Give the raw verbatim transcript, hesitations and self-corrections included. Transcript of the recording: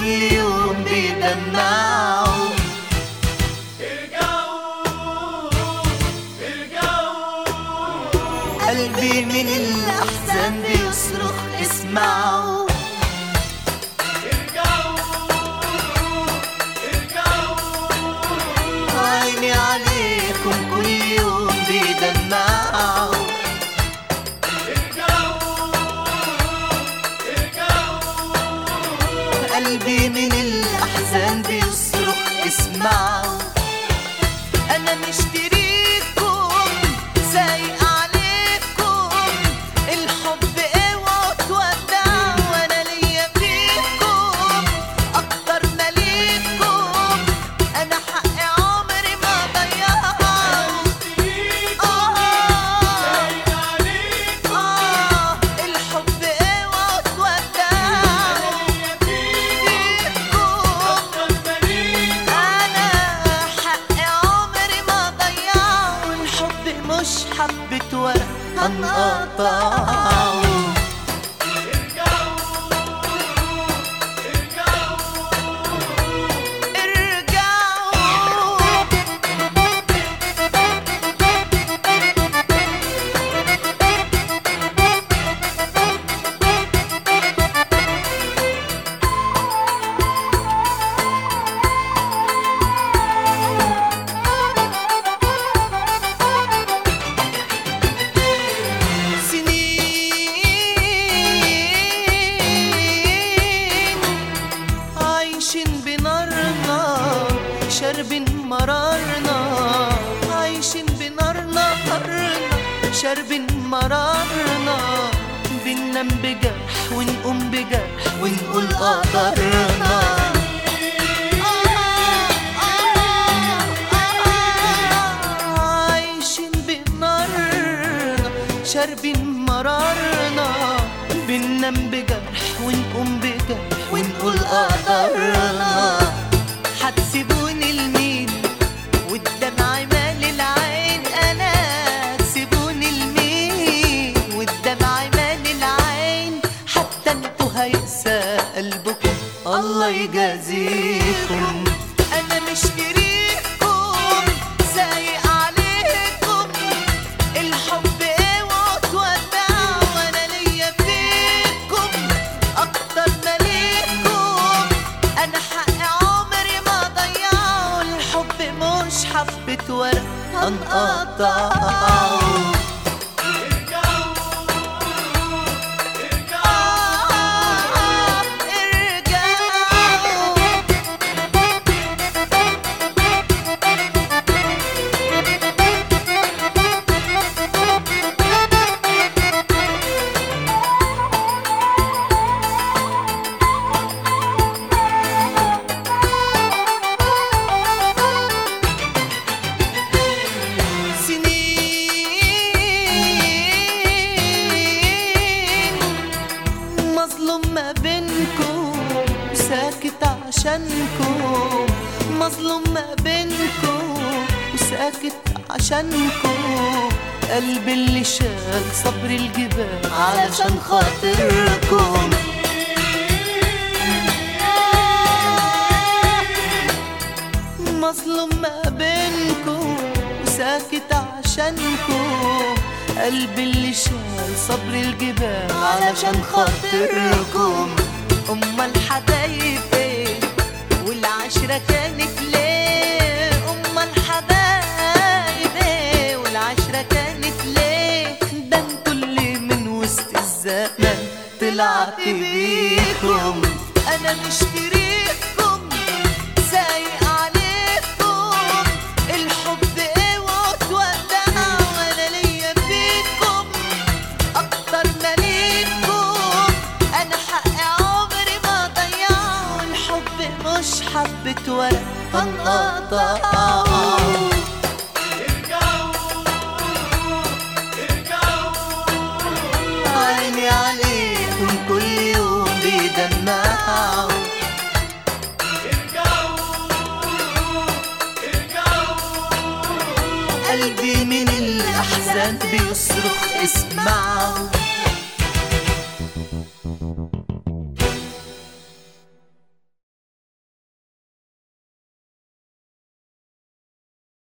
كل يوم بيدمعوا. قلبي من الأحزان بيصرخ اسمعوا. عيني عليكم كل يوم بيدمعوا. قلبي من الأحزان بيصرخ اسمعوا. أنا مشتريكم سايق عليكم الحب اوعوا تودعوا. وأنا ليا فيكم أكتر ما ليكم، أنا حق عمري ما ضيعه. آه آه الحب اوعوا تودعوا. مش حبة ورق هنقطعه. شاربين مرارنا عايشين بنارنا قرنا، شاربين مرارنا بننام بجرح ونقوم بجرح ونقول قدرنا. عايشين بنارنا شاربين مرارنا بننام بجرح ونقوم بجرح ونقول قدرنا. هتسيبوني لمين والدمع مال العين؟ انا تسيبوني لمين والدمع مال العين؟ حتى انتوا هيقسى قلبكم الله يجازيكم. انا مشتريكم سايق عليكم الحب اوعوا تودعوا. وانا ليا فيكم اكتر ما ليكم، انا حق مش حبة ورق هنقطعه. مظلوم ما بينكم وساكت عشانكم، مظلوم ما بينكم وساكت عشانكم. قلبي اللي شال صبر الجبال علشان خاطركم. مظلوم ما بينكم وساكت عشانكم. قلبي اللي شال صبر الجبال علشان خاطركم. أما الحبايب ايه والعشرة كانت ليه؟ أما الحبايب ايه والعشرة كانت ليه؟ ده انتوا اللي من وسط الزمن طلعت بيكم. أنا مشتريكم سايق عليكم الحب اوعوا تودعوا. وانا ليا فيكم اكتر ما ليكم، انا حق عمري ما ضيعه. الحب مش حبة ورق هنقطعه. عيني عليكم كل يوم بيدمعوا. قلبي من الأحزان بيصرخ اسمعوا.